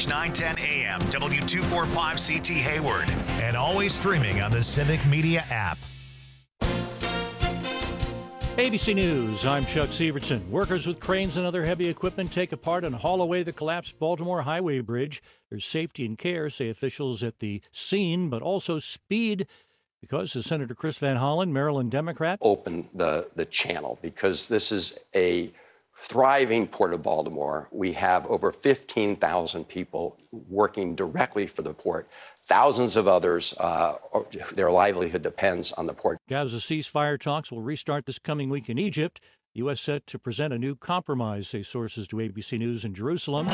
News 910 AM, W245CT Hayward, and always streaming on the Civic Media app. ABC News, I'm Chuck Severson. Workers with cranes and other heavy equipment take apart and haul away the collapsed Baltimore Highway Bridge. There's safety and care, say officials at the scene, but also speed, because, as Senator Chris Van Hollen, Maryland Democrat, open the channel, because this is a thriving Port of Baltimore. We have over 15,000 people working directly for the port. Thousands of others, their livelihood depends on the port. Gaza ceasefire talks will restart this coming week in Egypt. The U.S. set to present a new compromise, say sources to ABC News in Jerusalem.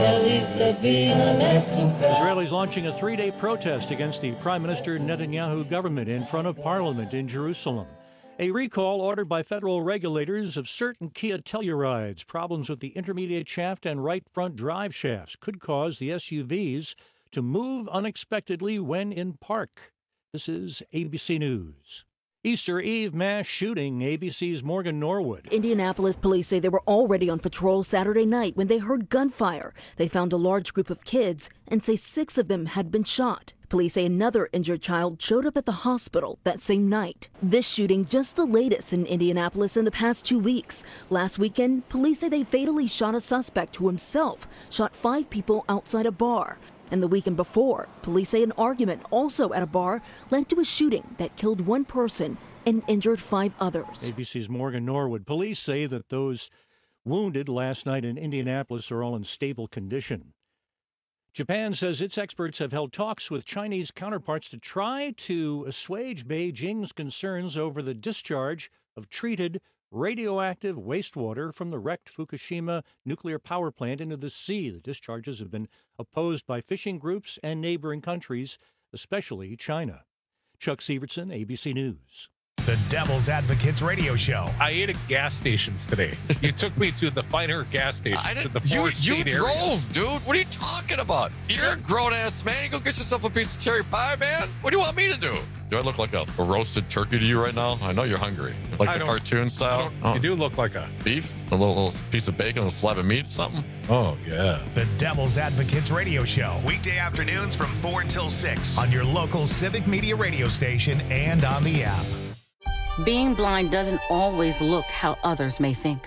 Israelis launching a 3-day protest against the Prime Minister Netanyahu government in front of Parliament in Jerusalem. A recall ordered by federal regulators of certain Kia Tellurides. Problems with the intermediate shaft and right front drive shafts could cause the SUVs to move unexpectedly when in park. This is ABC News. Easter Eve mass shooting, ABC's Morgan Norwood. Indianapolis police say they were already on patrol Saturday night when they heard gunfire. They found a large group of kids and say 6 of them had been shot. Police say another injured child showed up at the hospital that same night. This shooting just the latest in Indianapolis in the past 2 weeks. Last weekend, police say they fatally shot a suspect who himself shot 5 people outside a bar. And the weekend before, police say an argument also at a bar led to a shooting that killed 1 person and injured 5 others. ABC's Morgan Norwood. Police say that those wounded last night in Indianapolis are all in stable condition. Japan says its experts have held talks with Chinese counterparts to try to assuage Beijing's concerns over the discharge of treated radioactive wastewater from the wrecked Fukushima nuclear power plant into the sea. The discharges have been opposed by fishing groups and neighboring countries, especially China. Chuck Severson, ABC News. The Devil's Advocates Radio Show. I ate at gas stations today. You took me to the finer gas stations in the Forest You State area. drove, dude. What are you talking about? You're a grown-ass man. You go get yourself a piece of cherry pie, man. What do you want me to do? Do I look like a roasted turkey to you right now? I know you're hungry. Like the cartoon style? You do look like a beef? A little piece of bacon, a slab of meat, something? Oh, yeah. The Devil's Advocates Radio Show. Weekday afternoons from 4 until 6 on your local Civic Media radio station and on the app. Being blind doesn't always look how others may think.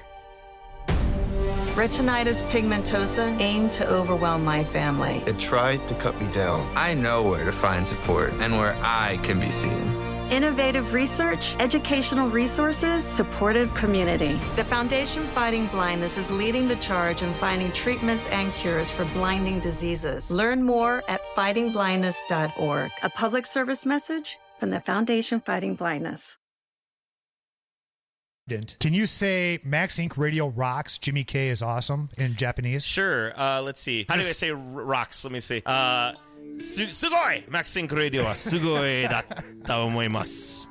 Retinitis pigmentosa aimed to overwhelm my family. It tried to cut me down. I know where to find support and where I can be seen. Innovative research, educational resources, supportive community. The Foundation Fighting Blindness is leading the charge in finding treatments and cures for blinding diseases. Learn more at fightingblindness.org. A public service message from the Foundation Fighting Blindness. Can you say Max Inc. Radio rocks, Jimmy K is awesome in Japanese? Sure. Let's see. How do I say rocks? Let me see. Sugoi! Max Inc. Radio wa sugoi datta omoimasu.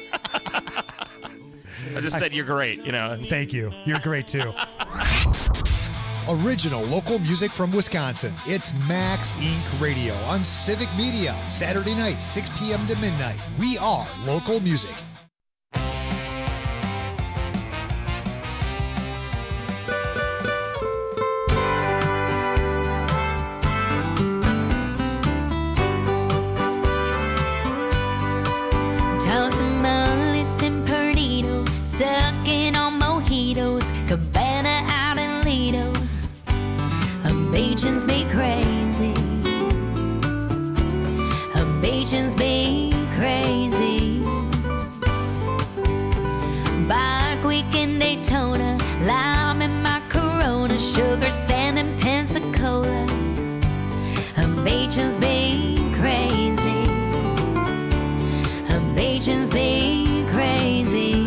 I just said you're great, you know. Thank you. You're great, too. Original local music from Wisconsin. It's Max Inc. Radio on Civic Media. Saturday night, 6 p.m. to midnight. We are local music. Sucking on mojitos, Cabana out in Lido. Habations be crazy. Habations be crazy. Bike week in Daytona, lime in my Corona, sugar, sand, and Pensacola. Habations be crazy. Habations be crazy.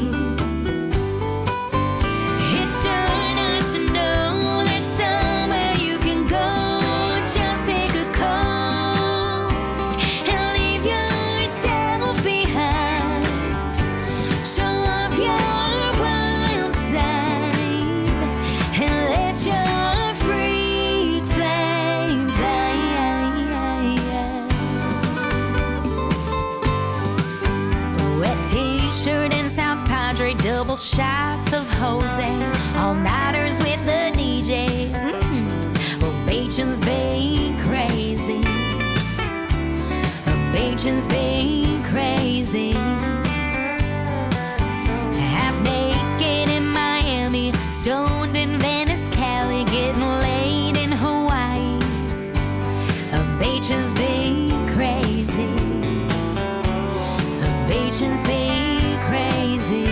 Double shots of Jose, all-nighters with the DJ. Ovations be Beaches being crazy. Half naked in Miami, stoned in Venice, Cali, getting laid in Hawaii. Beaches being crazy. Beaches being crazy.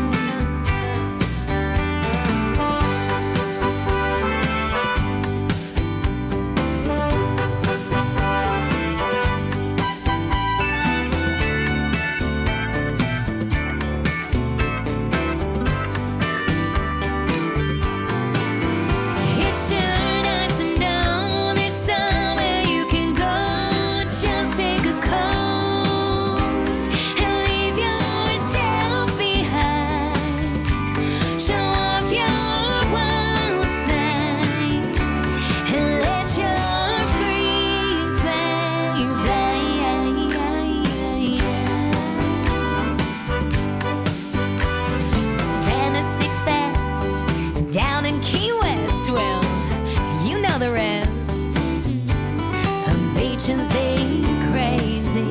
Beaches being crazy.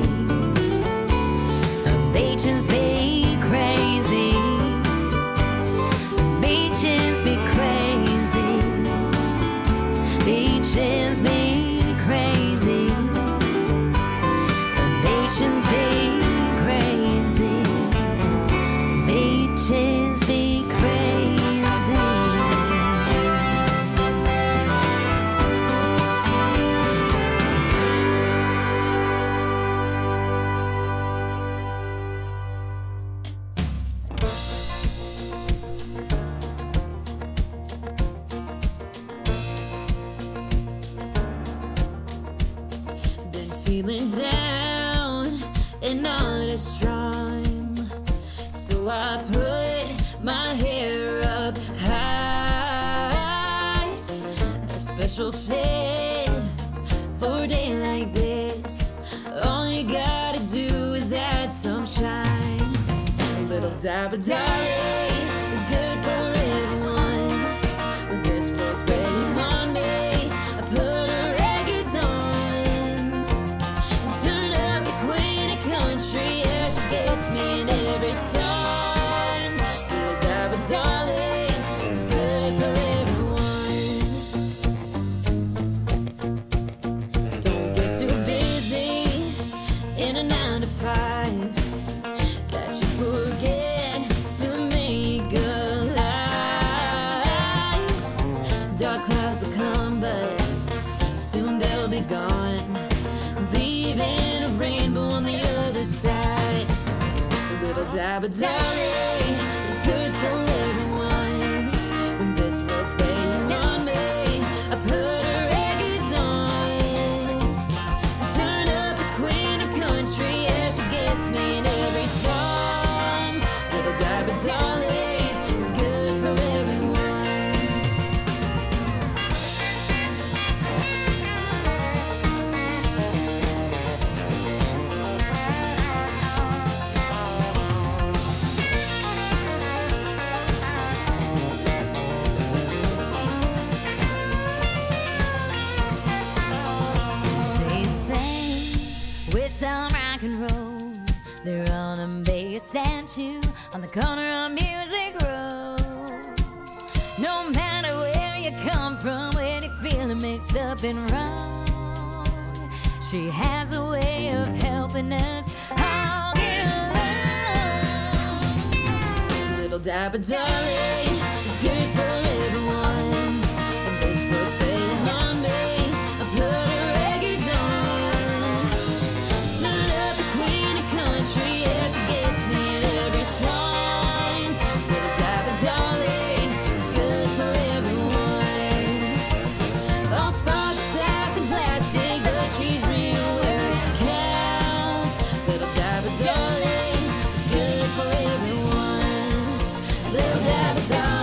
Beaches being crazy. Beaches be crazy. Beaches be crazy. Beaches be crazy. Beaches be crazy. Feeling down and not as strong, so I put my hair up high. It's a special fit for a day like this. All you gotta do is add some shine. A little dab of Dolly is good for everyone. When this world's waiting on me, I put her records on. Turn up the Queen of Country, yeah, she gets me in every song. Little dab of Dolly, it's good for everyone. Don't get too busy in a 9 to 5 that you forget to make a life. Dark clouds will come, but soon they'll be gone. Leaving a rainbow on the other side. A little dab of Dolly is good for everyone. When this world's waiting on me, I put her records on. Turn up the Queen of Country, yeah, she gets me in every song. Little dab of Dolly is good for everyone. With some rock and roll, they're on a big statue on the corner of Music Road. No matter where you come from, when you're feeling mixed up and wrong, she has a way of helping us all get along. Little dab of Dolly is good for everyone. And this world's waiting on me, I put her records on. Turn up the Queen of Country, yeah, she gets me in every song. Little dab of Dolly is good for everyone. All sparks, sass, and plastic, but she's real where it counts. Little dab of Dolly is good for everyone. Little dab of Dolly.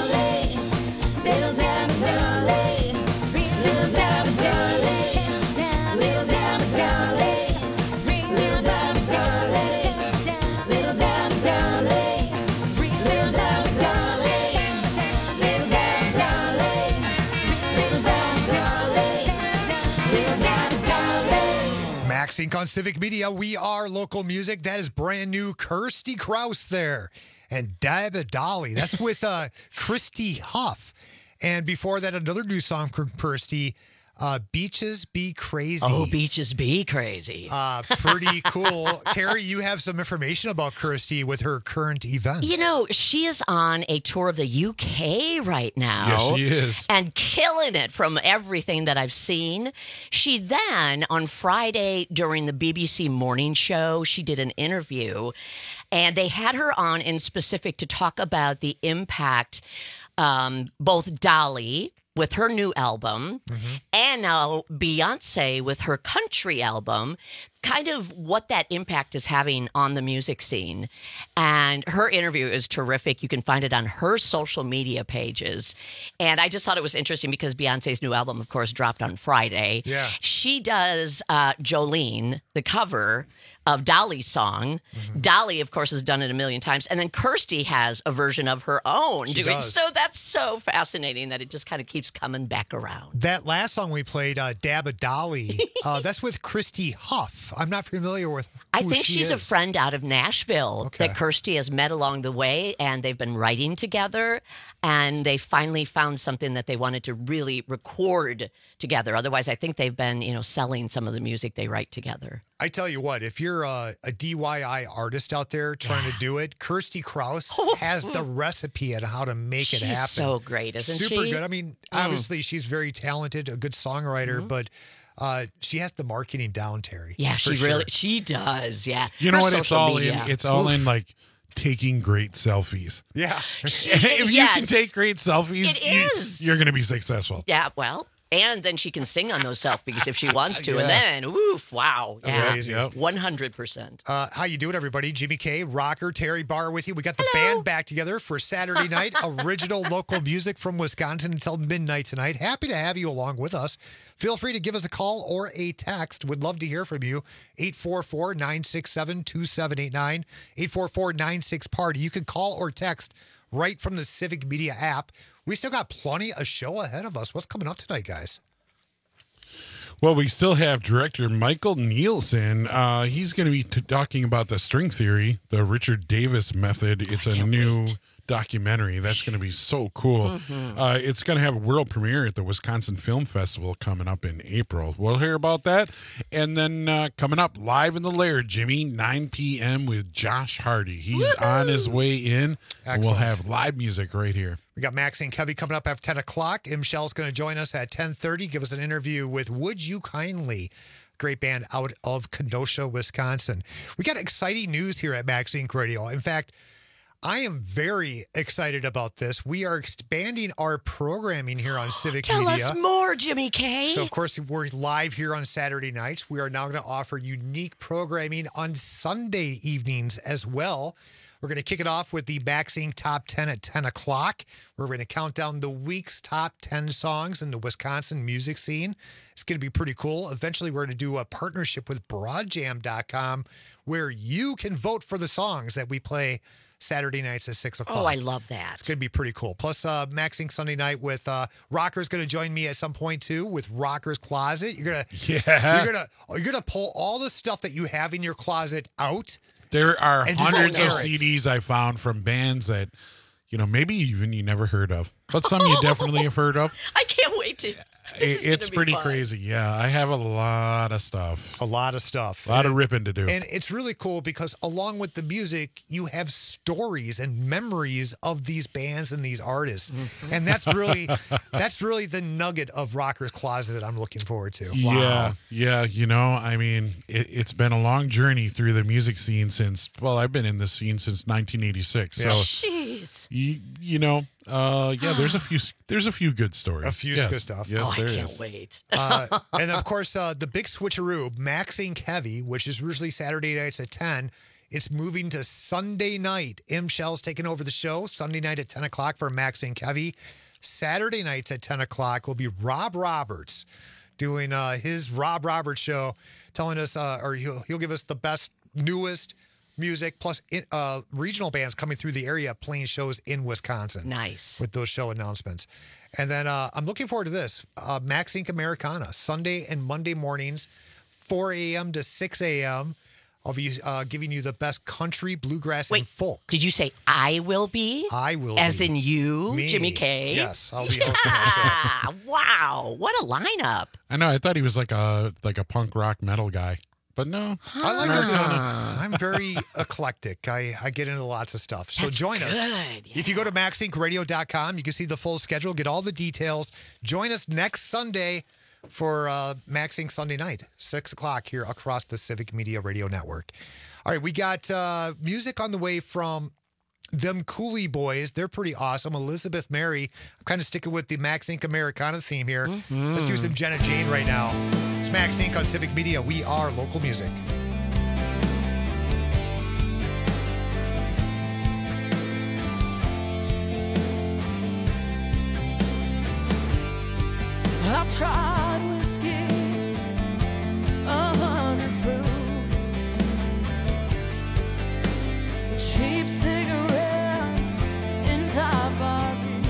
Max Inc. on Civic Media. We are local music. That is brand new Kirsty Krause there. And Dabba Dolly. That's with Christy Huff. And before that, another new song from Kirsty, Beaches Be Crazy. Oh, Beaches Be Crazy. Pretty cool. Terry, you have some information about Kirsty with her current events. You know, she is on a tour of the UK right now. Yes, she is. And killing it from everything that I've seen. She then, on Friday during the BBC morning show, she did an interview. And they had her on in specific to talk about the impact both Dolly with her new album and now Beyonce with her country album, kind of what that impact is having on the music scene. And her interview is terrific. You can find it on her social media pages. And I just thought it was interesting because Beyonce's new album, of course, dropped on Friday. Yeah. She does Jolene, the cover of Dolly's song. Dolly, of course, has done it a million times. And then Kirsty has a version of her own She doing. does. So that's so fascinating that it just kind of keeps coming back around. That last song we played, Dabba Dolly, that's with Christy Huff. I'm not familiar with who I think she she's a is. friend out of Nashville that Kirsty has met along the way, and they've been writing together, and they finally found something that they wanted to really record together. Otherwise, I think they've been, selling some of the music they write together. I tell you what, if you're a DIY artist out there trying to do it, Kirsty Krause has the recipe on how to make it happen. She's so great, isn't she? Super good. I mean, obviously, she's very talented, a good songwriter, but she has the marketing down, Terry. Yeah, for she does. Yeah. You know Her what? It's social all media. in. It's all in like taking great selfies. Yeah. If you can take great selfies, It is. you're going to be successful. Yeah, well, and then she can sing on those selfies if she wants to. Yeah. And then, oof, wow. Yeah, Amazing. Yep. 100%. How you doing, everybody? Jimmy K, Rocker, Terry Barr with you. We got the band back together for Saturday night. Original local music from Wisconsin until midnight tonight. Happy to have you along with us. Feel free to give us a call or a text. Would love to hear from you. 844-967-2789. 844-96-PARTY. You can call or text right from the Civic Media app. We still got plenty of show ahead of us. What's coming up tonight, guys? Well, we still have director Michael Nielsen. He's going to be talking about the string theory, the Richard Davis method. It's a new documentary. That's going to be so cool. It's going to have a world premiere at the Wisconsin Film Festival coming up in April. We'll hear about that. And then coming up live in the Lair, Jimmy, 9 p.m. with Josh Hardy. He's on his way in. Excellent. We'll have live music right here. We got Max and Kevy coming up after 10 o'clock. M. Shell's going to join us at 10:30. Give us an interview with Would You Kindly, great band out of Kenosha, Wisconsin. We got exciting news here at Max Inc. Radio. In fact, I am very excited about this. We are expanding our programming here on Civic Tell Media. us more, Jimmy K. So, of course, we're live here on Saturday nights. We are now going to offer unique programming on Sunday evenings as well. We're going to kick it off with the Max Inc. Top 10 at 10 o'clock. We're going to count down the week's top 10 songs in the Wisconsin music scene. It's going to be pretty cool. Eventually, we're going to do a partnership with BroadJam.com where you can vote for the songs that we play Saturday nights at 6 o'clock. Oh, I love that. It's going to be pretty cool. Plus, Max Inc. Sunday night with Rocker's going to join me at some point too with Rocker's Closet. You're gonna pull all the stuff that you have in your closet out. There are and hundreds of air it. CDs I found from bands that, maybe even you never heard of, but some you definitely have heard of. I can't wait to. It's pretty crazy. Yeah, I have a lot of stuff. A lot of stuff. A lot of ripping to do. And it's really cool because along with the music, you have stories and memories of these bands and these artists. And that's really the nugget of Rocker's Closet that I'm looking forward to. Wow. Yeah. I mean, it's been a long journey through the music scene I've been in this scene since 1986. Yeah. So, jeez. There's a few good stories. A few good stuff. Yes, I there can't is. wait. And of course, the big switcheroo, Max Inc. Heavy, which is usually Saturday nights at 10. It's moving to Sunday night. M. Shell's taking over the show. Sunday night at 10 o'clock for Max Inc. Heavy. Saturday nights at 10 o'clock will be Rob Roberts doing his Rob Roberts show, telling us, or he'll give us the best, newest music, plus regional bands coming through the area playing shows in Wisconsin. Nice. With those show announcements. And then I'm looking forward to this. Max Inc. Americana, Sunday and Monday mornings, 4 a.m. to 6 a.m. I'll be giving you the best country, bluegrass, and folk. Did you say I will be? I will As be. in you, Me. Jimmy K? Yes, I'll be hosting that show. Wow, what a lineup. I know. I thought he was like a punk rock metal guy, but no. I like it. I'm very eclectic. I get into lots of stuff. So That's join us. good, If you go to MaxIncRadio.com, you can see the full schedule, get all the details. Join us next Sunday for Max Inc. Sunday night, 6 o'clock here across the Civic Media Radio Network. All right, we got music on the way from them Cooley Boys. They're pretty awesome. Elizabeth Mary. I'm kind of sticking with the Max Inc. Americana theme here. Let's do some Jenna Jane right now. It's Max Inc. on Civic Media. We are local music. I've tried whiskey, 100 proof, cheap cigarettes in top RVs,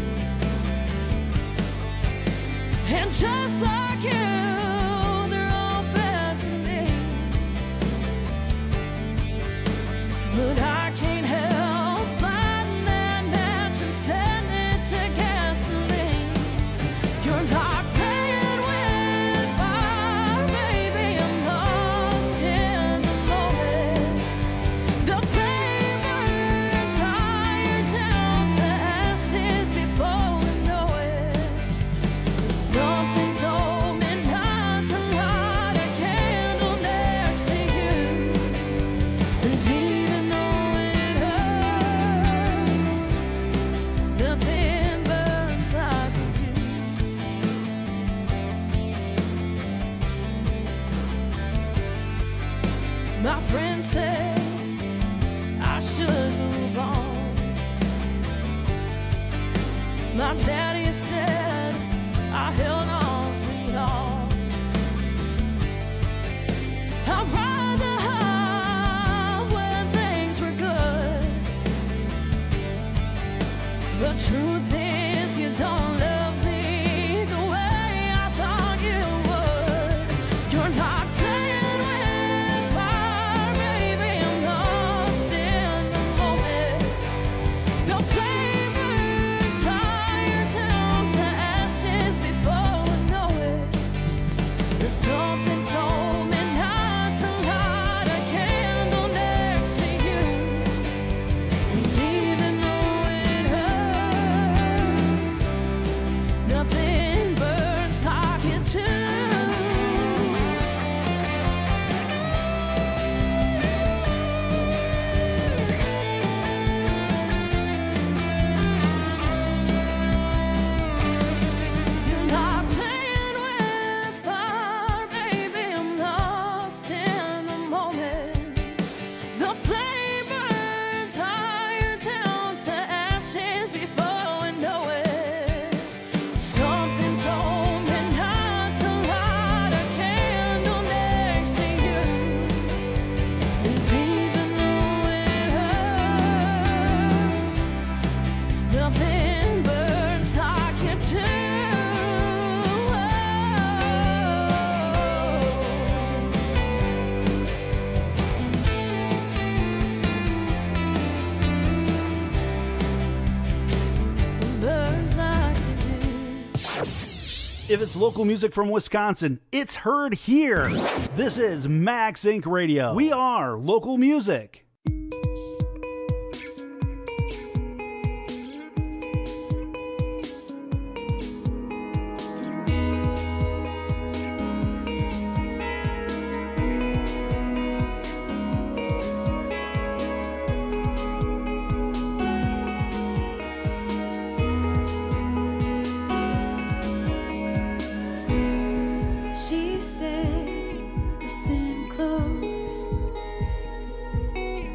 and just like you, they're all bad for me. But I can't help lighting that match and setting it to gasoline. You're not playing with fire, baby. I'm lost in the moment. The flavor's higher down to ashes before we know it. Something told me not to light a candle next to you. And even though it hurts, nothing burns like you do. My friend said I should move on. My daddy said I held on too long. I'd rather have when things were good. The truth is you don't love me the way I thought you would. You're not playing with fire, baby. I'm lost in the moment. The flavor's higher down to ashes before I know it. There's something told me not to light a candle next to you. And even though it hurts, nothing burns like it do. You're not playing with fire, baby. I'm lost in the moment. The flame burns higher down to ashes before we know it. Something told me not to light a candle next to you. And even though it hurts, nothing burns like it do. Burns like it do. If it's local music from Wisconsin, it's heard here. This is Max Inc. Radio. We are local music. She said, listen close.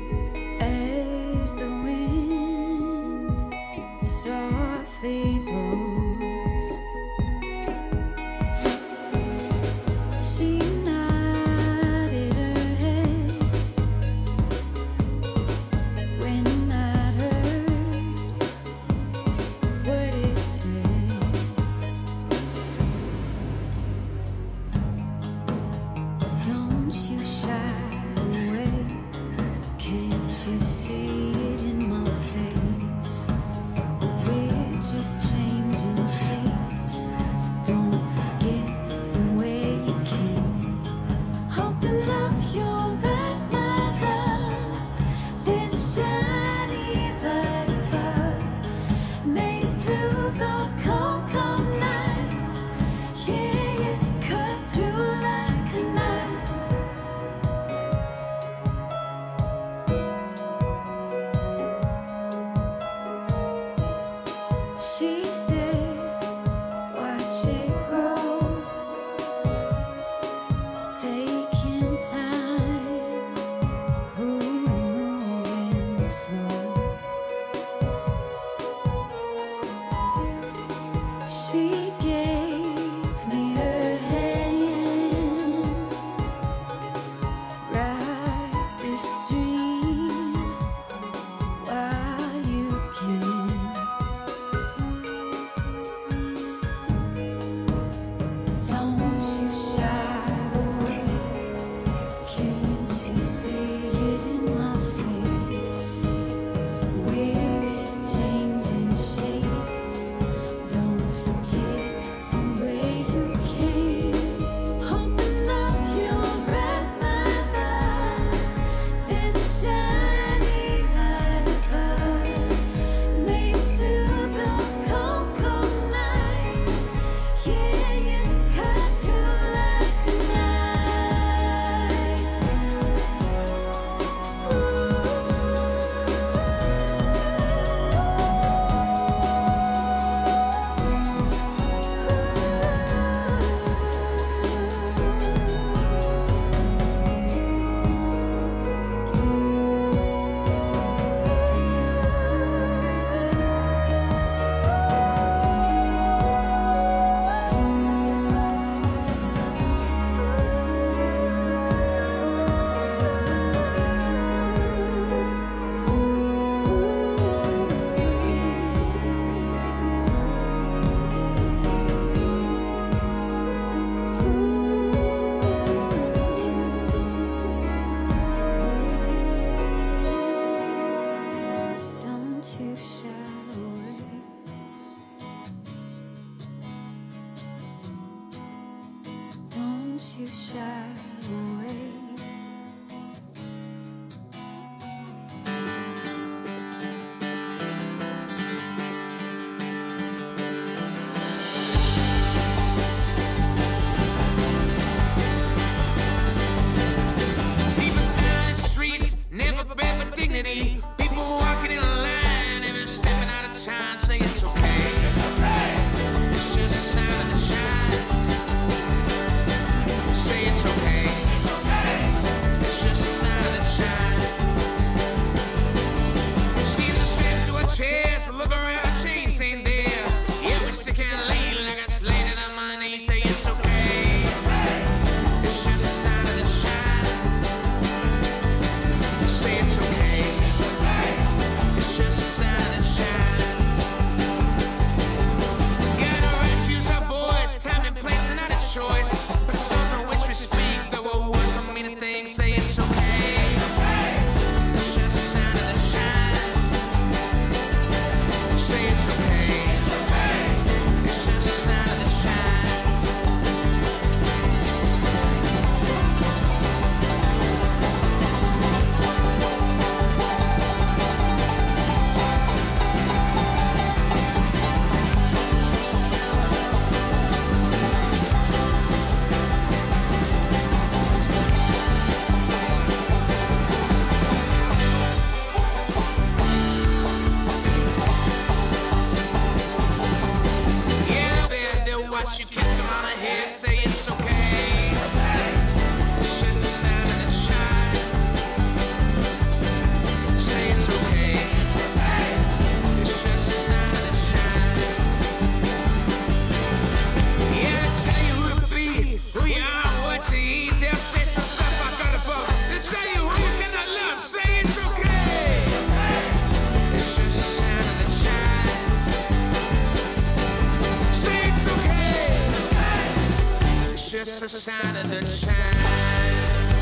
side of the tracks.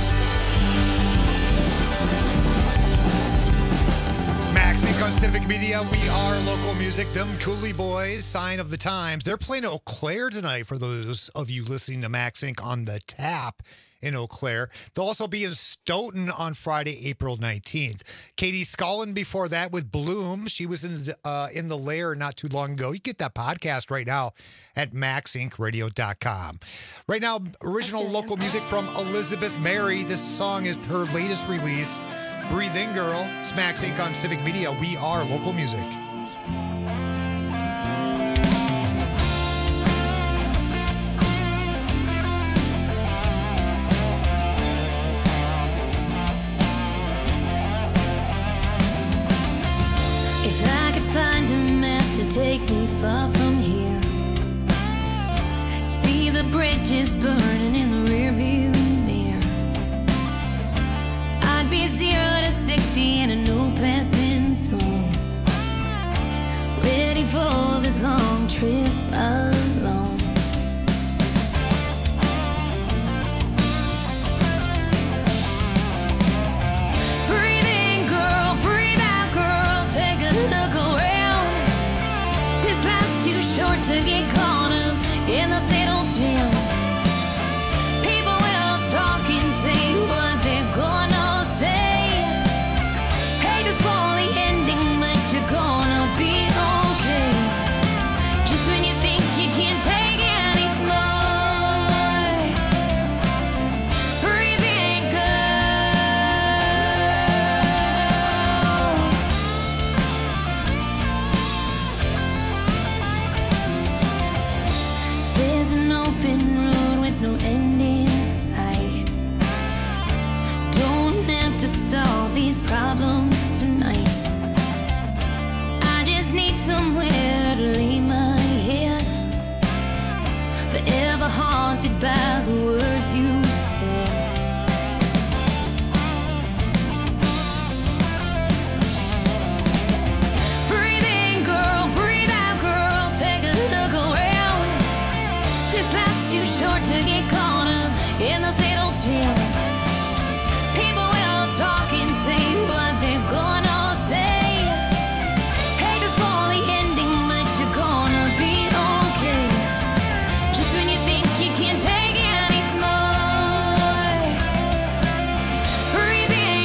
Max Inc. on Civic Media. We are local music. Them Cooley Boys, Sign of the Times. They're playing Eau Claire tonight for those of you listening to Max Inc. on the tap in Eau Claire. They'll also be in Stoughton on Friday, April 19th. Katie Scullin before that with Bloom. She was in the Lair not too long ago. You get that podcast right now at maxincradio.com. Right now, original local music from Elizabeth Mary. This song is her latest release. Breathe In Girl. It's Max Inc. on Civic Media. We are local music. If I could find a map to take me far from here, see the bridges burning in the rearview mirror, I'd be 0 to 60 in a no passing zone, ready for this long trip alone. Breathe in, girl, breathe out, girl, take a look around. This life's too short to get caught up in the same old town. People will talk and say what they're gonna say. Hate to spoil the ending, but you're gonna be okay. Just when you think you can't take any more, breathe in, there's an open road with no end in sight. Don't have to solve these problems tonight. I just need somewhere to lay my head, forever haunted by the words you said. Breathe in, girl, breathe out, girl, take a look around. This life's too short to get caught up in the same old town. People will talk and say what they're gonna say. Hate to spoil the ending, but you're gonna be okay. Just when you think you can't take any more, breathe in,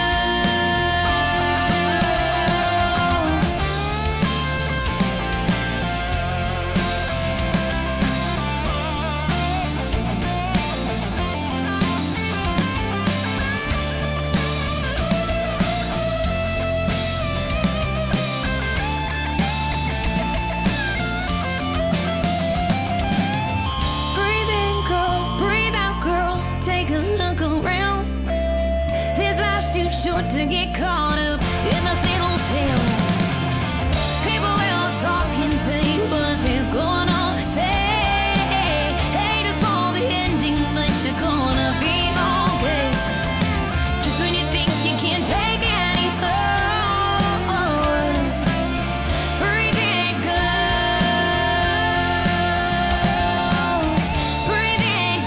breathe in, girl, breathe out, girl, take a look around. This life's too short to get caught up in the same old town. People will talk and say what they're gonna say. Hate to spoil the ending, but you're gonna be okay. Just when you think you can't take any more, breathe in, girl, breathe in,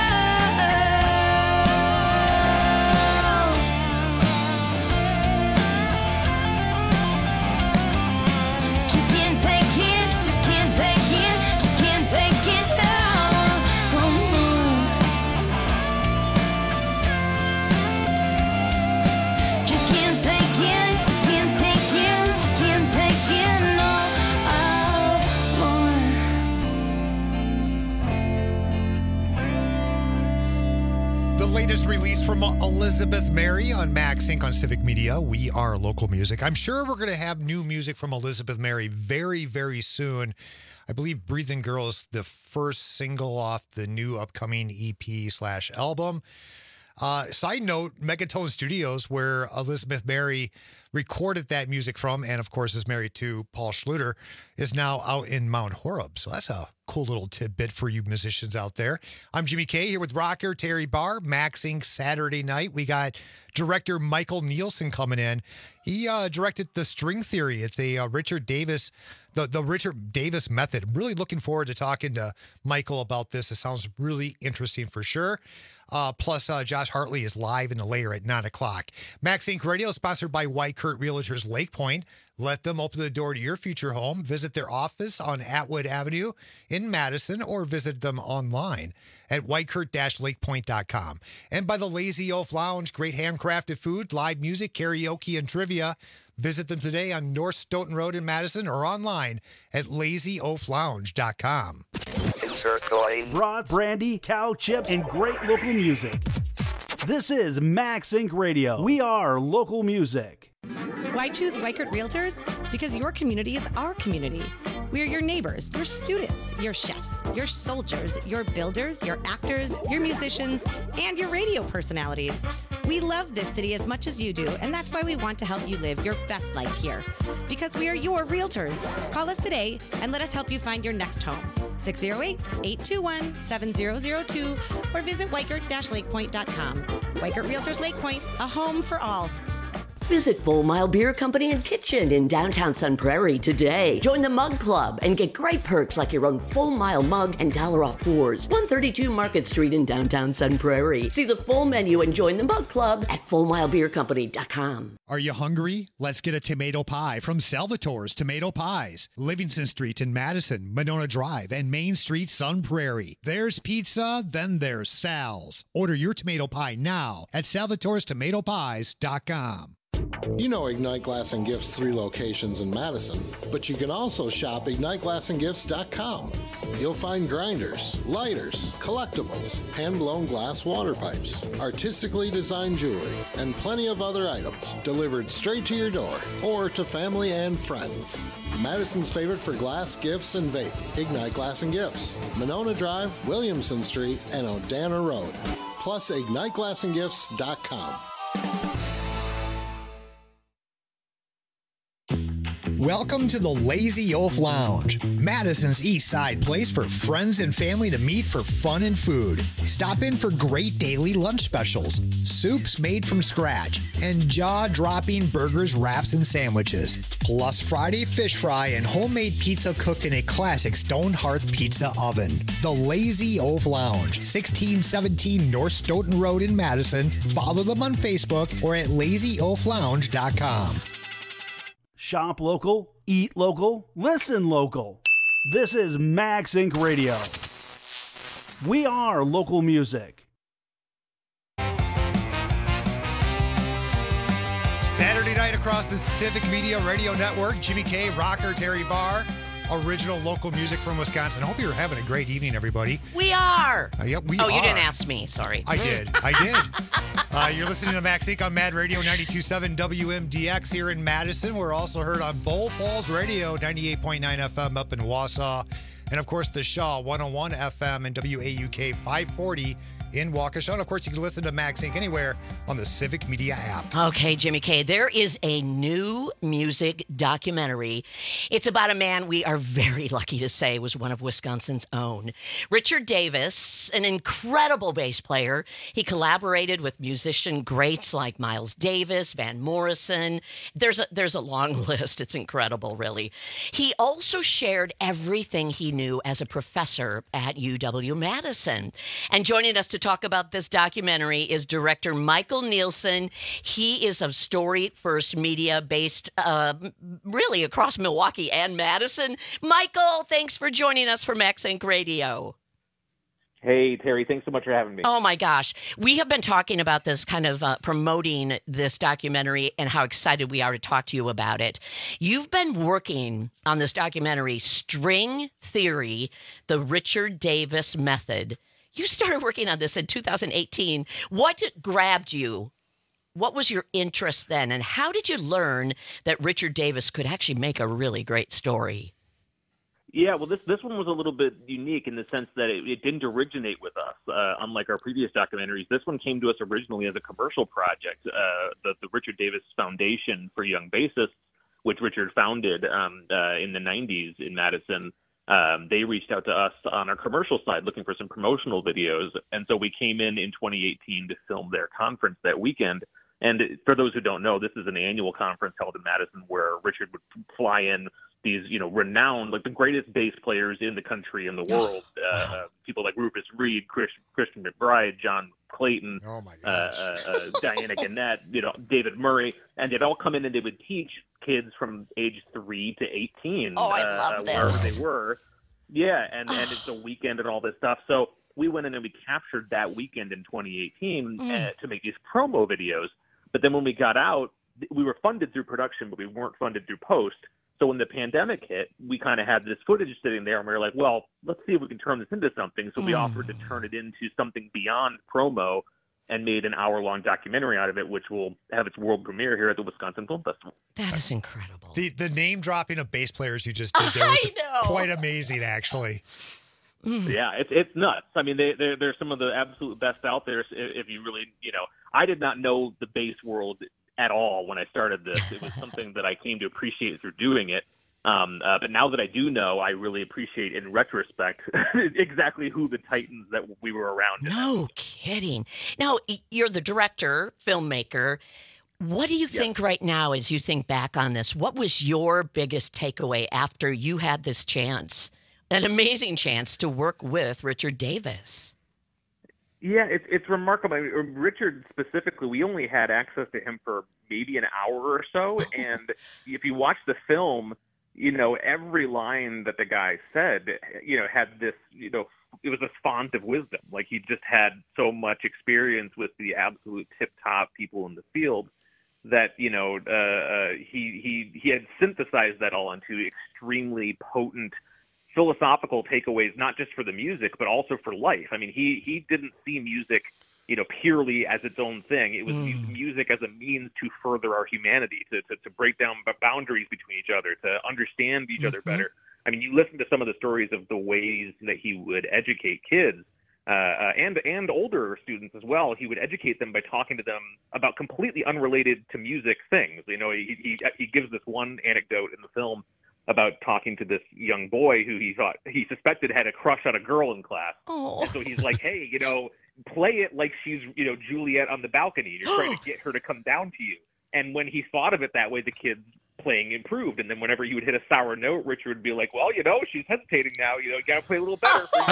girl. Just can't take it, just can't take it, just can't take it down. Just can't take it, just can't take it, just can't take it no more. The latest release from Elizabeth Mary on Max Inc. on Civic Media. We are local music. I'm sure we're going to have new music from Elizabeth Mary very, very soon. I believe Breathing Girl is the first single off the new upcoming EP/album. Side note, Megatone Studios, where Elizabeth Mary recorded that music from, and of course is married to Paul Schluter, is now out in Mount Horeb. So that's a cool little tidbit for you musicians out there. I'm Jimmy K here with rocker Terry Barr, Max Inc. Saturday night. We got director Michael Nielsen coming in. He directed The String Theory. It's a Richard Davis, the Richard Davis method. I'm really looking forward to talking to Michael about this. It sounds really interesting for sure. Plus, Josh Hartley is live in the layer at 9 o'clock. Max Inc. Radio is sponsored by White Kurt Realtors Lake Point. Let them open the door to your future home. Visit their office on Atwood Avenue in Madison or visit them online at whitekurt-lakepoint.com. And by the Lazy Oaf Lounge, great handcrafted food, live music, karaoke, and trivia. Visit them today on North Stoughton Road in Madison or online at lazyoaflounge.com. Brats, brandy, cow chips, and great local music. This is Max Inc. Radio. We are local music. Why choose White Kurt Realtors? Because your community is our community. We are your neighbors, your students, your chefs, your soldiers, your builders, your actors, your musicians, and your radio personalities. We love this city as much as you do, and that's why we want to help you live your best life here. Because we are your realtors. Call us today and let us help you find your next home. 608-821-7002 or visit whitekurt-lakepoint.com. White Kurt Realtors Lake Point, a home for all. Visit Full Mile Beer Company and Kitchen in downtown Sun Prairie today. Join the Mug Club and get great perks like your own Full Mile mug and $1 off pours. 132 Market Street in downtown Sun Prairie. See the full menu and join the Mug Club at FullMileBeerCompany.com. Are you hungry? Let's get a tomato pie from Salvatore's Tomato Pies. Livingston Street in Madison, Monona Drive, and Main Street, Sun Prairie. There's pizza, then there's Sal's. Order your tomato pie now at salvatorestomatopies.com. You know Ignite Glass and Gifts 3 locations in Madison, but you can also shop IgniteGlassandGifts.com. You'll find grinders, lighters, collectibles, hand-blown glass water pipes, artistically designed jewelry, and plenty of other items delivered straight to your door or to family and friends. Madison's favorite for glass, gifts, and vape. Ignite Glass and Gifts. Monona Drive, Williamson Street, and Odana Road. Plus IgniteGlassandGifts.com. Welcome to the Lazy Oaf Lounge, Madison's East Side place for friends and family to meet for fun and food. Stop in for great daily lunch specials, soups made from scratch, and jaw-dropping burgers, wraps, and sandwiches. Plus Friday fish fry and homemade pizza cooked in a classic stone hearth pizza oven. The Lazy Oaf Lounge, 1617 North Stoughton Road in Madison. Follow them on Facebook or at lazyoaflounge.com. Shop local, eat local, listen local. This is Max Inc. Radio. We are local music. Saturday night across the Civic Media Radio Network. Jimmy K, rocker Terry Barr. Original local music from Wisconsin. I hope you're having a great evening, everybody. We are. Yep, we are. Oh, you didn't ask me. Sorry. I did. You're listening to Max Inc. on Mad Radio 92.7 WMDX here in Madison. We're also heard on Bull Falls Radio 98.9 FM up in Wausau. And, of course, the Shaw 101 FM and WAUK 540 in Waukesha. And, of course, you can listen to Max Inc. anywhere on the Civic Media app. Okay, Jimmy K, there is a new music documentary. It's about a man we are very lucky to say was one of Wisconsin's own. Richard Davis, an incredible bass player. He collaborated with musician greats like Miles Davis, Van Morrison. There's a long list. It's incredible, really. He also shared everything he knew as a professor at UW-Madison. And joining us to talk about this documentary is director Michael Nielsen. He is of Story First Media, based really across Milwaukee and Madison. Michael, thanks for joining us for Max Inc. Radio. Hey, Terry, thanks so much for having me. Oh, my gosh. We have been talking about this, kind of promoting this documentary and how excited we are to talk to you about it. You've been working on this documentary, String Theory, the Richard Davis Method. You started working on this in 2018. What grabbed you? What was your interest then? And how did you learn that Richard Davis could actually make a really great story? Yeah, well, this one was a little bit unique in the sense that it didn't originate with us, unlike our previous documentaries. This one came to us originally as a commercial project, the Richard Davis Foundation for Young Bassists, which Richard founded in the 90s in Madison. they reached out to us on our commercial side looking for some promotional videos. And so we came in 2018 to film their conference that weekend. And for those who don't know, this is an annual conference held in Madison where Richard would fly in these, renowned, like the greatest bass players in the country and the world. People like Rufus Reid, Christian McBride, John Clayton, Diana Gannett, David Murray, and they'd all come in and they would teach kids from age 3 to 18. Oh, I love this. Wherever they were. Yeah, and it's a weekend and all this stuff. So we went in and we captured that weekend in 2018 to make these promo videos. But then when we got out, we were funded through production, but we weren't funded through post. So when the pandemic hit, we kind of had this footage sitting there, and we were like, well, let's see if we can turn this into something. So we offered to turn it into something beyond promo and made an hour-long documentary out of it, which will have its world premiere here at the Wisconsin Film Festival. That is incredible. The name-dropping of bass players you just did there was quite amazing, actually. Yeah, it's nuts. I mean, they're some of the absolute best out there. If you really, I did not know the bass world at all when I started this. It was something that I came to appreciate through doing it. But now that I do know, I really appreciate in retrospect exactly who the titans that we were around. No kidding. Now, you're the director, filmmaker. What do you think right now as you think back on this? What was your biggest takeaway after you had this chance? An amazing chance to work with Richard Davis. Yeah, it's remarkable. I mean, Richard specifically, we only had access to him for maybe an hour or so. And if you watch the film, every line that the guy said, had this, it was a font of wisdom. Like he just had so much experience with the absolute tip-top people in the field that, he had synthesized that all into extremely potent philosophical takeaways, not just for the music, but also for life. I mean, he didn't see music, purely as its own thing. It was music as a means to further our humanity, to break down boundaries between each other, to understand each other better. I mean, you listen to some of the stories of the ways that he would educate kids and older students as well. He would educate them by talking to them about completely unrelated to music things. He gives this one anecdote in the film about talking to this young boy who he suspected had a crush on a girl in class. Oh. And so he's like, hey, play it like she's, Juliet on the balcony. You're trying to get her to come down to you. And when he thought of it that way, the kid's playing improved. And then whenever he would hit a sour note, Richard would be like, well, she's hesitating now. You got to play a little better. Oh,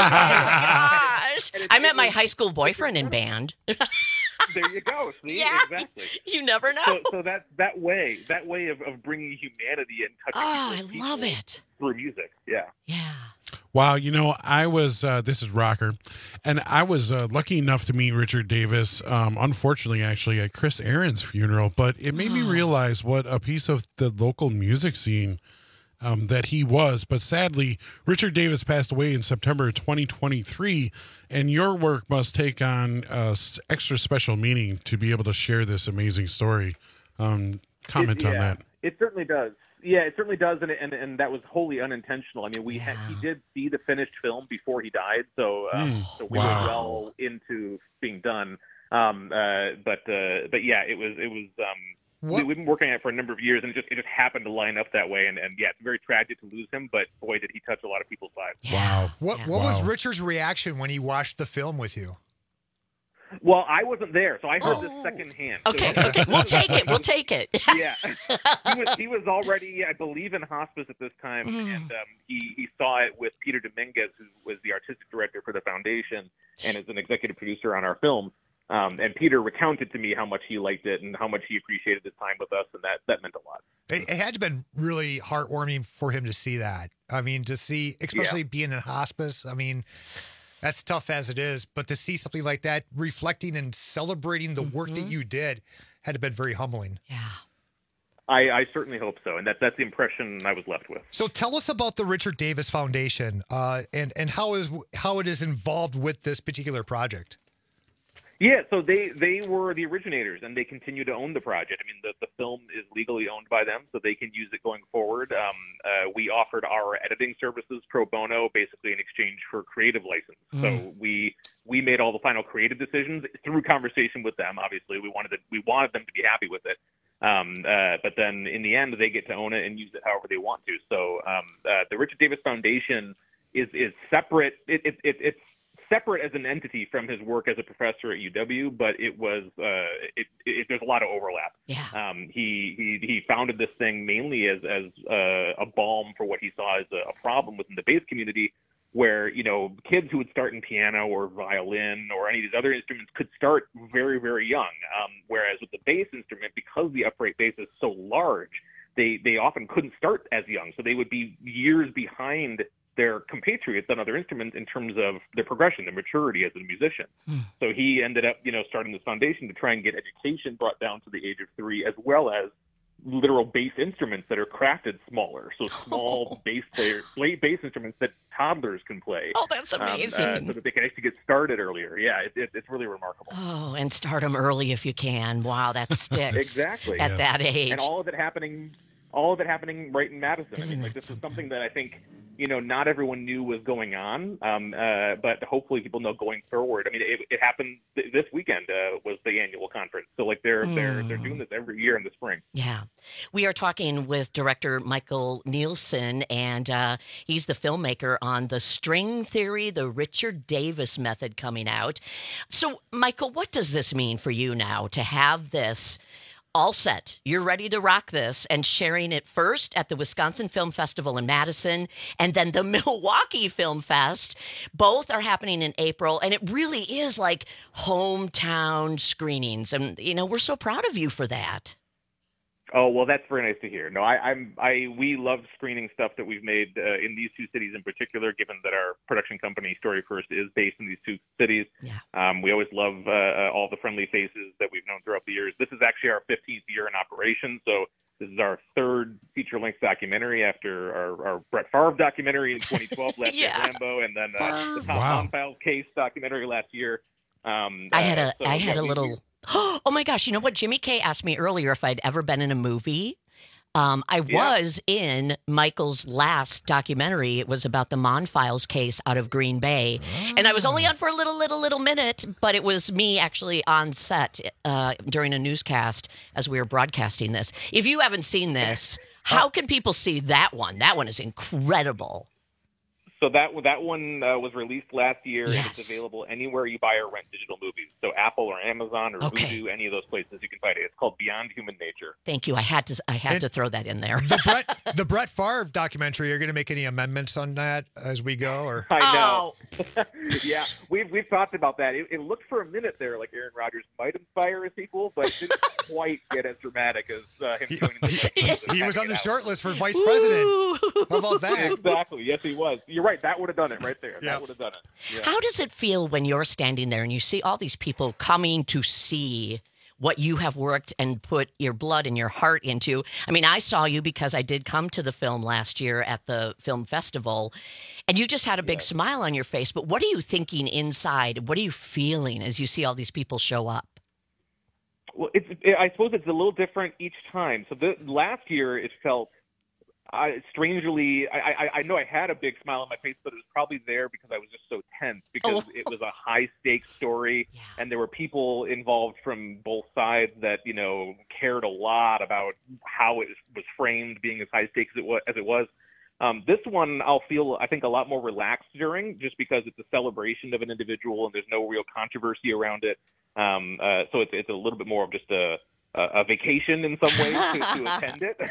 my gosh. I met my high school boyfriend in band. There you go. See? Yeah, exactly. You never know. So that way of bringing humanity and touching I love it through music. Yeah. Yeah. Wow, I was, this is Rocker, and I was lucky enough to meet Richard Davis, unfortunately, actually, at Chris Aaron's funeral, but it made me realize what a piece of the local music scene that he was. But sadly, Richard Davis passed away in September 2023, and your work must take on extra special meaning to be able to share this amazing story. Comment on that. It certainly does. Yeah, it certainly does, and that was wholly unintentional. I mean, he did see the finished film before he died, so we were well into being done. But yeah, it was. We've been working on it for a number of years, and it just happened to line up that way. And yeah, it's very tragic to lose him, but boy, did he touch a lot of people's lives. Wow. What was Richard's reaction when he watched the film with you? Well, I wasn't there, so I heard this secondhand. Okay, we'll take it. Yeah, he was already, I believe, in hospice at this time, and he saw it with Peter Dominguez, who was the artistic director for the foundation and is an executive producer on our film. And Peter recounted to me how much he liked it and how much he appreciated his time with us, and that meant a lot. It had to have been really heartwarming for him to see that. I mean, to see, especially being in hospice, I mean, that's tough as it is, but to see something like that reflecting and celebrating the work that you did had to have been very humbling. Yeah. I certainly hope so, and that's the impression I was left with. So tell us about the Richard Davis Foundation and how it is involved with this particular project. Yeah, so they were the originators, and they continue to own the project. I mean, the film is legally owned by them, so they can use it going forward. We offered our editing services pro bono, basically in exchange for creative license. So we made all the final creative decisions through conversation with them. Obviously, we wanted them to be happy with it. But then in the end, they get to own it and use it however they want to. So the Richard Davis Foundation is separate. It's separate as an entity from his work as a professor at UW, but it was there's a lot of overlap. Yeah. He founded this thing mainly as a balm for what he saw as a problem within the bass community, where kids who would start in piano or violin or any of these other instruments could start very, very young. Whereas with the bass instrument, because the upright bass is so large, they often couldn't start as young, so they would be years behind their compatriots on other instruments in terms of their progression, their maturity as a musician. So he ended up, starting this foundation to try and get education brought down to the age of 3, as well as literal bass instruments that are crafted smaller. So small bass instruments that toddlers can play. Oh, that's amazing. So that they can actually get started earlier. Yeah, it's really remarkable. Oh, and start them early if you can. Wow, that sticks. Exactly. At that age. And all of it happening right in Madison. This is something that I think, not everyone knew was going on, but hopefully people know going forward. I mean, it happened this weekend was the annual conference. So they're doing this every year in the spring. Yeah. We are talking with director Michael Nielsen, and he's the filmmaker on The String Theory, the Richard Davis Method coming out. So, Michael, what does this mean for you now to have this all set? You're ready to rock this, and sharing it first at the Wisconsin Film Festival in Madison and then the Milwaukee Film Fest. Both are happening in April, and it really is like hometown screenings. And, we're so proud of you for that. Oh, well, that's very nice to hear. No, we love screening stuff that we've made in these two cities in particular, given that our production company, Story First, is based in these two cities. Yeah. We always love all the friendly faces that we've known throughout the years. This is actually our 15th year in operation, so this is our third feature-length documentary after our Brett Favre documentary in 2012, Last Day of Rambo, and then the Tom Bond Files case documentary last year. I had a little... Oh my gosh, you know what? Jimmy K asked me earlier if I'd ever been in a movie. I was in Michael's last documentary. It was about the Mon Files case out of Green Bay. And I was only on for a little minute, but it was me actually on set during a newscast as we were broadcasting this. If you haven't seen this, how can people see that one? That one is incredible. So that one was released last year, Yes. and it's available anywhere you buy or rent digital movies. So Apple or Amazon or Vudu, any of those places you can find it. It's called Beyond Human Nature. Thank you. I had to throw that in there. The Brett Favre documentary, are you going to make any amendments on that as we go? Or I know. Yeah, we've talked about that. It looked for a minute there like Aaron Rodgers might inspire a sequel, but it didn't quite get as dramatic as him joining the he was on the short list for vice president. How about that? Exactly. Yes, he was. You're right. That would have done it right there. That would have done it. Yeah. How does it feel when you're standing there and you see all these people coming to see what you have worked and put your blood and your heart into? I mean, I saw you because I did come to the film last year at the film festival, and you just had a big smile on your face. But what are you thinking inside? What are you feeling as you see all these people show up? Well, I suppose it's a little different each time. So last year it felt strangely, I know I had a big smile on my face, but it was probably there because I was just so tense because it was a high-stakes story, and there were people involved from both sides that, cared a lot about how it was framed, being as high-stakes as it was. This one I'll feel, I think, a lot more relaxed during, just because it's a celebration of an individual and there's no real controversy around it. So it's a little bit more of just a vacation in some ways to attend it.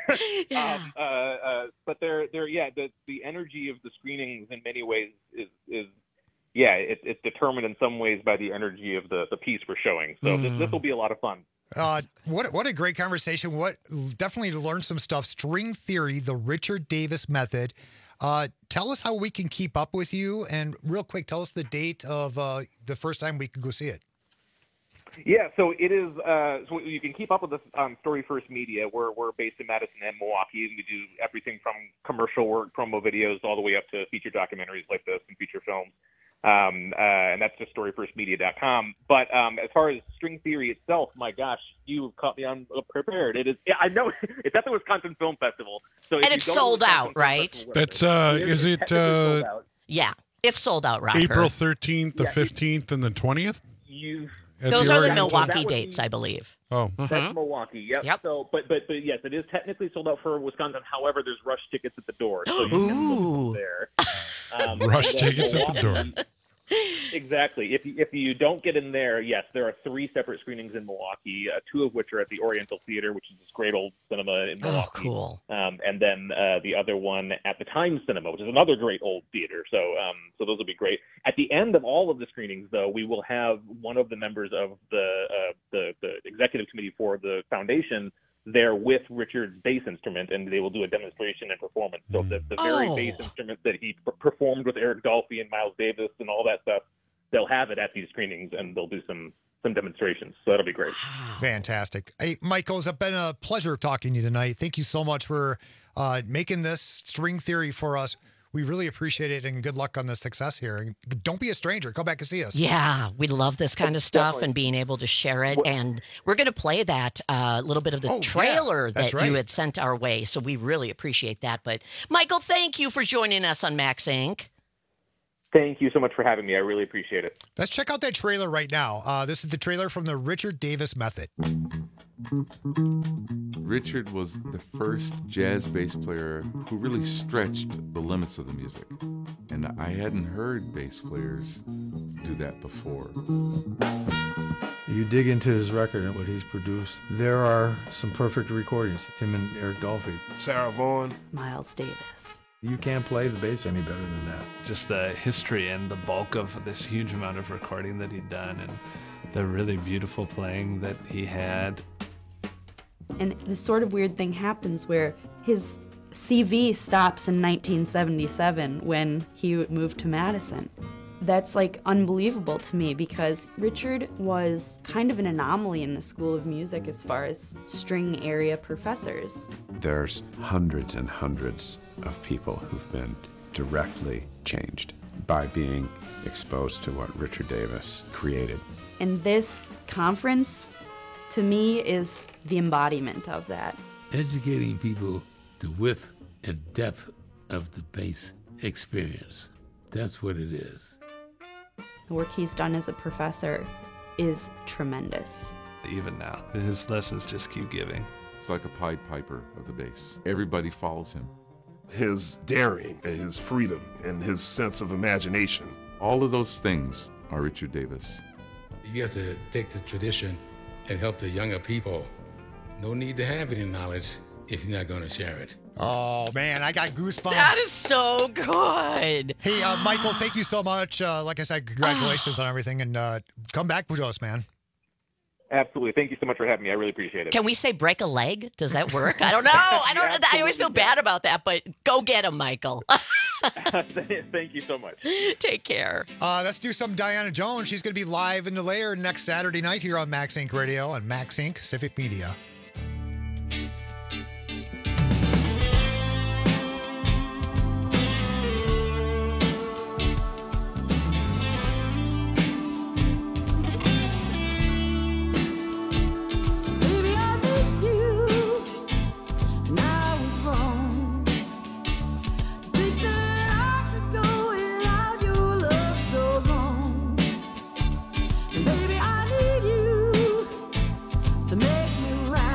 But the energy of the screenings in many ways is it's determined in some ways by the energy of the piece we're showing. So this will be a lot of fun. What a great conversation. Definitely to learn some stuff. String Theory, the Richard Davis Method. Tell us how we can keep up with you, and real quick, tell us the date of the first time we can go see it. Yeah, so it is. So you can keep up with us on Story First Media. We're based in Madison and Milwaukee, and we do everything from commercial work, promo videos, all the way up to feature documentaries like this and feature films. And that's just StoryFirstMedia.com. But as far as String Theory itself, my gosh, you caught me unprepared. It is. Yeah, I know. It's at the Wisconsin Film Festival. So and it's sold out, right? That's is it? Yeah, it's sold out. Rocker. April 13th, the 15th, and the 20th. Those are the Milwaukee dates, I believe. Oh, that's Milwaukee. Yep. So, but yes, it is technically sold out for Wisconsin. However, there's rush tickets at the door. So you can there. Rush tickets at the door. Exactly. If you don't get in there, yes, there are 3 separate screenings in Milwaukee, 2 of which are at the Oriental Theater, which is this great old cinema in Milwaukee. Oh, cool. And then the other one at the Times Cinema, which is another great old theater. So those will be great. At the end of all of the screenings, though, we will have one of the members of the executive committee for the foundation there with Richard's bass instrument, and they will do a demonstration and performance. So the very bass instrument that he performed with Eric Dolphy and Miles Davis and all that stuff, they'll have it at these screenings, and they'll do some demonstrations. So that'll be great. Fantastic. Hey, Michael, it's been a pleasure talking to you tonight. Thank you so much for making this string theory for us. We really appreciate it, and good luck on the success here. And don't be a stranger. Come back and see us. Yeah, we love this kind of stuff and being able to share it. And we're going to play that little bit of the trailer that you had sent our way. So we really appreciate that. But Michael, thank you for joining us on Max Inc. Thank you so much for having me. I really appreciate it. Let's check out that trailer right now. This is the trailer from the Richard Davis Method. Richard was the first jazz bass player who really stretched the limits of the music. And I hadn't heard bass players do that before. You dig into his record and what he's produced, there are some perfect recordings. Him and Eric Dolphy. Sarah Vaughan. Miles Davis. You can't play the bass any better than that. Just the history and the bulk of this huge amount of recording that he'd done and the really beautiful playing that he had. And this sort of weird thing happens where his CV stops in 1977 when he moved to Madison. That's like unbelievable to me because Richard was kind of an anomaly in the School of Music as far as string area professors. There's hundreds and hundreds of people who've been directly changed by being exposed to what Richard Davis created. And this conference, to me, is the embodiment of that. Educating people the width and depth of the bass experience. That's what it is. The work he's done as a professor is tremendous. Even now, his lessons just keep giving. It's like a Pied Piper of the bass. Everybody follows him. His daring and his freedom and his sense of imagination. All of those things are Richard Davis. You have to take the tradition and help the younger people. No need to have any knowledge if you're not going to share it. Oh, man, I got goosebumps. That is so good. Hey, Michael, thank you so much. Like I said, congratulations on everything, and come back with us, man. Absolutely. Thank you so much for having me. I really appreciate it. Can we say break a leg? Does that work? I don't know. I always feel bad about that, but go get him, Michael. Thank you so much. Take care. Let's do some Diana Jones. She's going to be live in the Lair next Saturday night here on Max Inc. Radio and Max Inc. Civic Media. To make me right.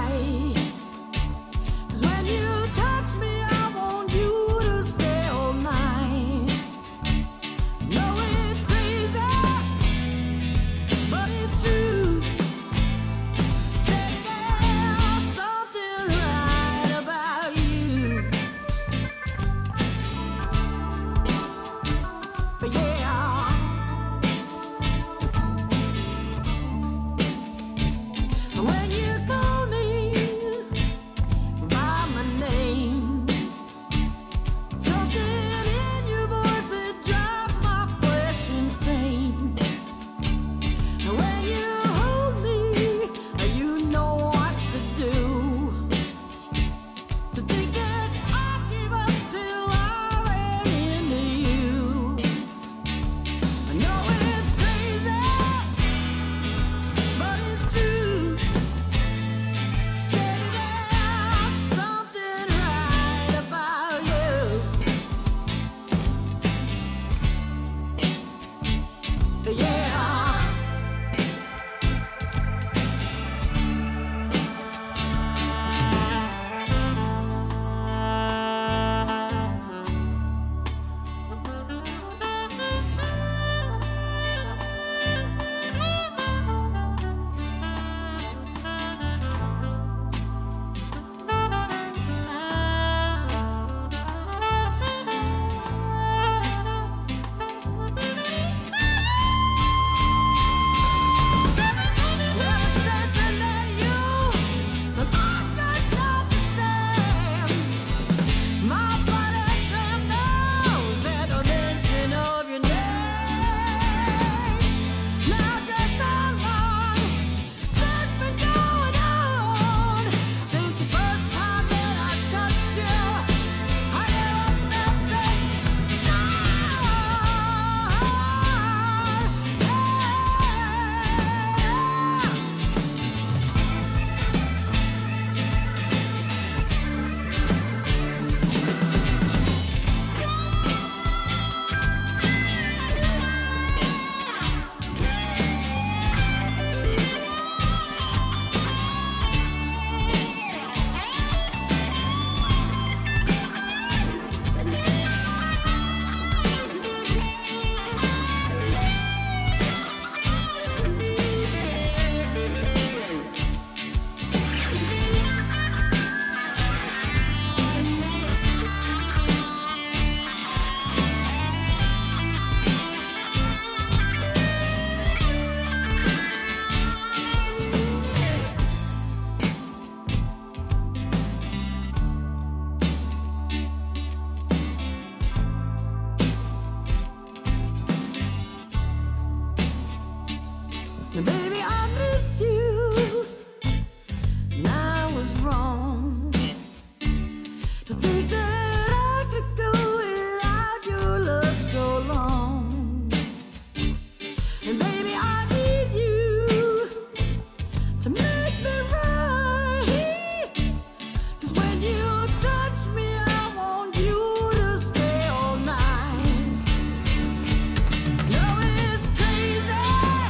to make me right. 'Cause when you touch me, I want you to stay all night. No, it's crazy,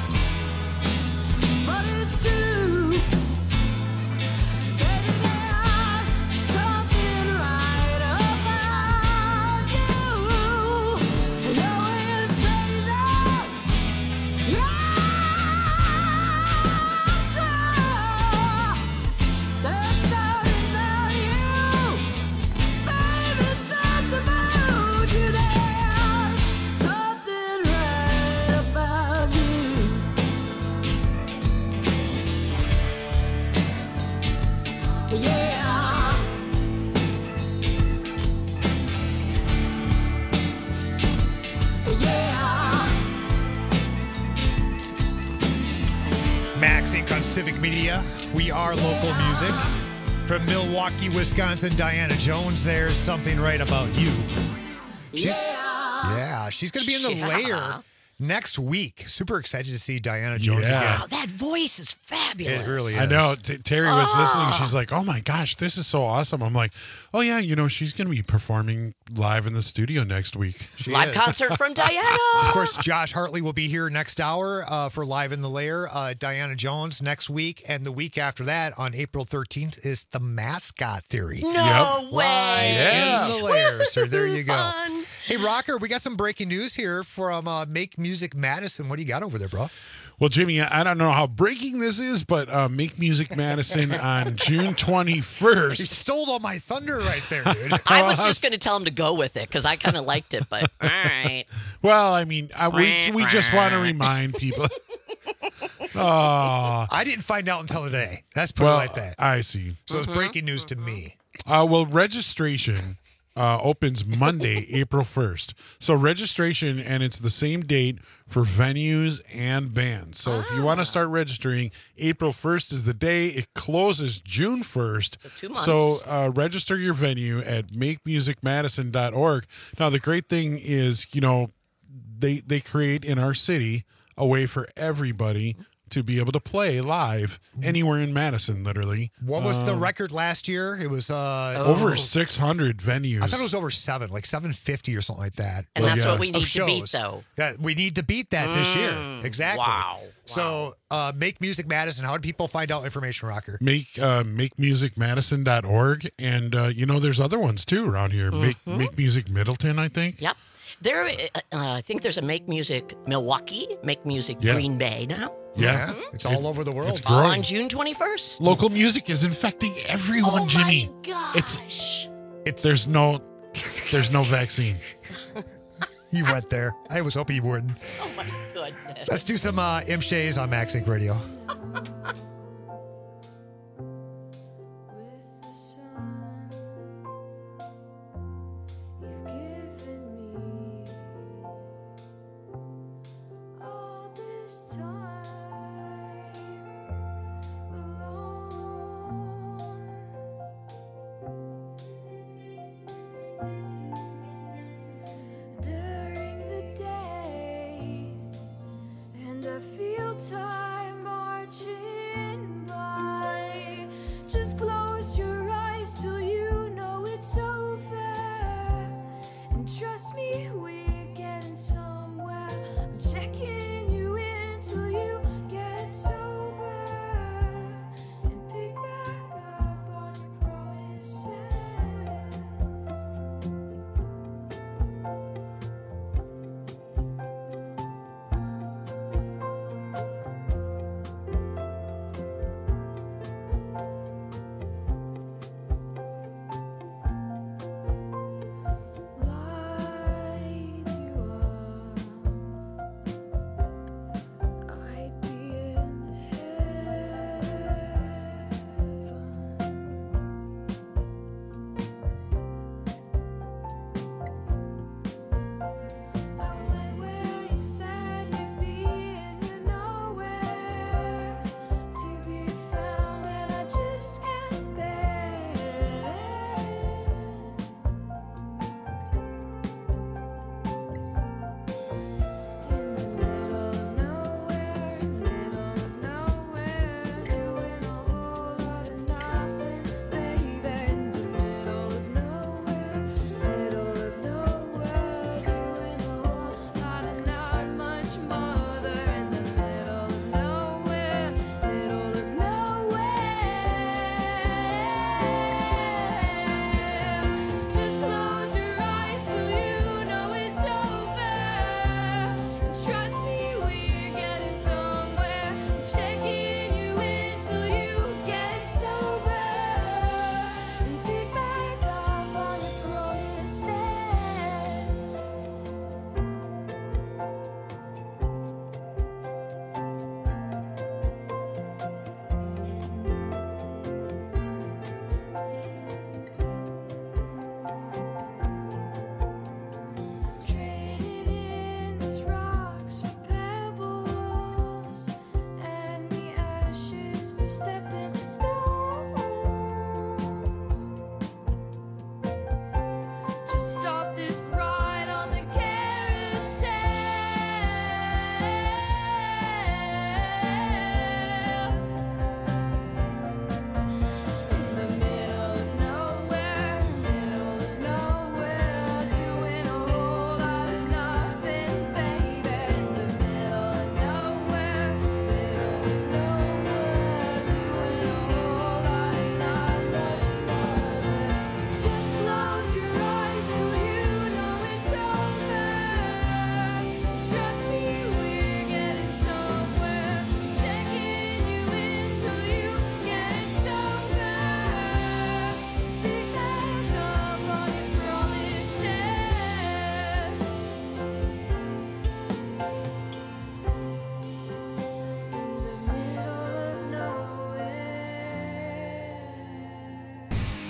but it's true. Baby, there's something right about you. No, it's crazy, yeah. There's something about you. Baby, something about you. There's something right about you. Yeah. Yeah. Max Inc. on Civic Media. We are local music. From Milwaukee, Wisconsin, Diana Jones. There's something right about you. She's going to be in the layer next week. Super excited to see Diana Jones Yeah. again. Wow, that voice is fabulous. It really is. I know. Terry was listening. She's like, "Oh my gosh, this is so awesome." I'm like, "Oh yeah, she's going to be performing live in the studio next week." Live concert from Diana. Of course, Josh Hartley will be here next hour for Live in the Lair. Diana Jones next week. And the week after that, on April 13th, is the Mascot Theory. No way. Live in the Lair. So there you go. Fun. Hey, Rocker, we got some breaking news here from Make Music Madison. What do you got over there, bro? Well, Jimmy, I don't know how breaking this is, but Make Music Madison on June He 21st. stole all my thunder right there, dude. I was just going to tell him to go with it because I kind of liked it, but all right. Well, I mean, we just want to remind people. Oh, I didn't find out until today. Let's put it well, like that. I see. So it's breaking news to me. Well, registration opens Monday, April 1st. So registration, and it's the same date for venues and bands. So if you want to start registering, April 1st is the day. It closes June 1st. So 2 months. So register your venue at makemusicmadison.org. Now, the great thing is, they create in our city a way for everybody to be able to play live anywhere in Madison, literally. What was the record last year? It was over 600 venues. I thought it was over 750 or something like that. And that's yeah. what we need Of to beat, shows. though. Yeah, we need to beat that this year. Exactly. Wow. So, Make Music Madison. How do people find out information, Rocker? Makemusicmadison.org. And, there's other ones, too, around here. Make Music Middleton, I think. Yep. There, I think there's a Make Music Milwaukee, Make Music Yeah. Green Bay now. Yeah. It's all over the world. It's All growing. on June 21st. Local music is infecting everyone, Oh Jimmy. my gosh. There's no vaccine. You went there. I was hoping you wouldn't. Oh my goodness. Let's do some M. Shays on Max Inc. Radio. During the day, and I feel time marching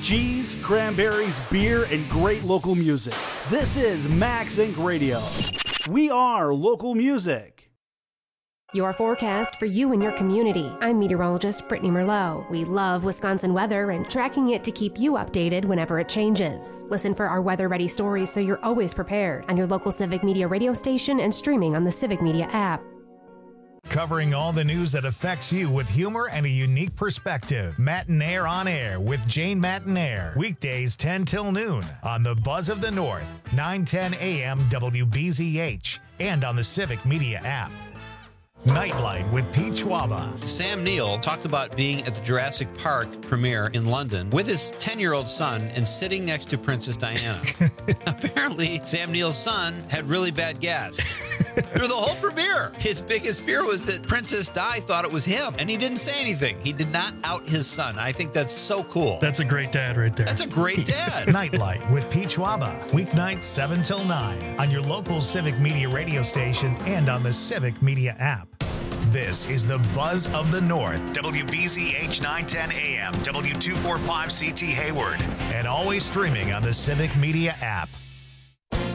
cheese, cranberries, beer, and great local music. This is Max Inc. Radio. We are local music. Your forecast for you and your community. I'm meteorologist Brittany Merlot. We love Wisconsin weather and tracking it to keep you updated whenever it changes. Listen for our weather-ready stories so you're always prepared on your local Civic Media radio station and streaming on the Civic Media app. Covering all the news that affects you with humor and a unique perspective. Matinaire on Air with Jane Matinaire. Weekdays 10 till noon on the Buzz of the North, 9:10 a.m. WBZH, and on the Civic Media app. Nightlight with Pete Schwaba. Sam Neill talked about being at the Jurassic Park premiere in London with his 10-year-old son and sitting next to Princess Diana. Apparently, Sam Neill's son had really bad gas. Through the whole premiere, his biggest fear was that Princess Di thought it was him, and he didn't say anything. He did not out his son. I think that's so cool. That's a great dad right there. That's a great dad. Nightlight with Pete Schwaba. Weeknights 7 till 9 on your local Civic Media radio station and on the Civic Media app. This is the Buzz of the North, WBZH 910 AM, W245CT Hayward, and always streaming on the Civic Media app.